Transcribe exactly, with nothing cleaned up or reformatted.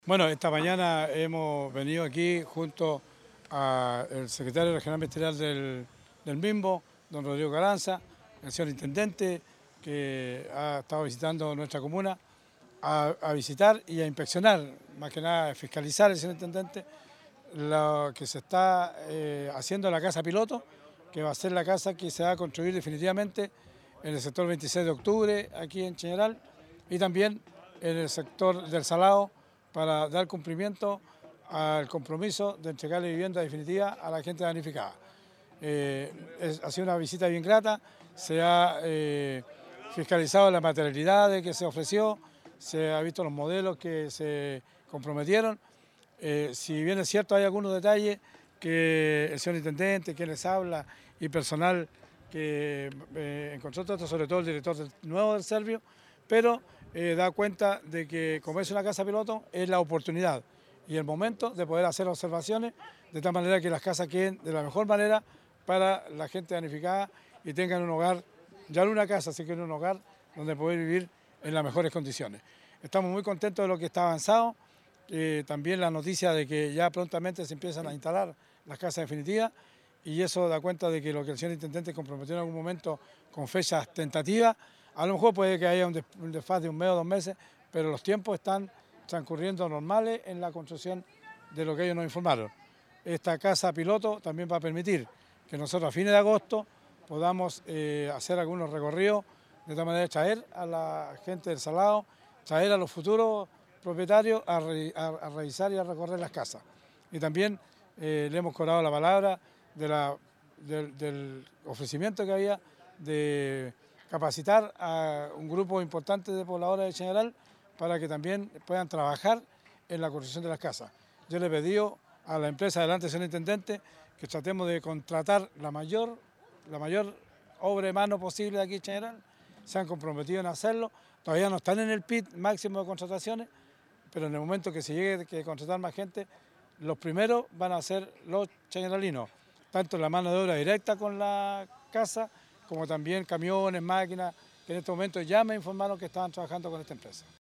Bueno, esta mañana hemos venido aquí junto al secretario regional ministerial del, del MIMBO, don Rodrigo Caranza, el señor intendente, que ha estado visitando nuestra comuna, a, a visitar y a inspeccionar, más que nada a fiscalizar el señor intendente, lo que se está eh, haciendo en la casa piloto, que va a ser la casa que se va a construir definitivamente en el sector veintiséis de octubre, aquí en Chañaral, y también en el sector del Salado, para dar cumplimiento al compromiso de entregarle vivienda definitiva a la gente damnificada. Eh, es, ha sido una visita bien grata, se ha eh, fiscalizado la materialidad que se ofreció, se ha visto los modelos que se comprometieron. Eh, si bien es cierto, hay algunos detalles que el señor intendente, que les habla, y personal que eh, encontró todo, sobre todo el director del, nuevo del Servio, pero eh, da cuenta de que, como es una casa piloto, es la oportunidad y el momento de poder hacer observaciones de tal manera que las casas queden de la mejor manera para la gente damnificada y tengan un hogar, ya no una casa, sino que un hogar donde poder vivir en las mejores condiciones. Estamos muy contentos de lo que está avanzado, eh, también la noticia de que ya prontamente se empiezan a instalar las casas definitivas, y eso da cuenta de que lo que el señor intendente comprometió en algún momento con fechas tentativas, a lo mejor puede que haya un desfase de un mes o dos meses, pero los tiempos están transcurriendo normales en la construcción de lo que ellos nos informaron. Esta casa piloto también va a permitir que nosotros a fines de agosto podamos eh, hacer algunos recorridos, de tal manera de traer a la gente del Salado, traer a los futuros propietarios a, re, a, a revisar y a recorrer las casas. Y también eh, le hemos cobrado la palabra de la, del, del ofrecimiento que había de capacitar a un grupo importante de pobladores de Chañaral para que también puedan trabajar en la construcción de las casas. Yo le he pedido a la empresa delante del señor intendente que tratemos de contratar la mayor, la mayor obra de mano posible de aquí en Chañaral. Se han comprometido en hacerlo, todavía no están en el P I T máximo de contrataciones, pero en el momento que se llegue a contratar más gente, los primeros van a ser los chañaralinos, tanto la mano de obra directa con la casa, como también camiones, máquinas, que en este momento ya me informaron que estaban trabajando con esta empresa.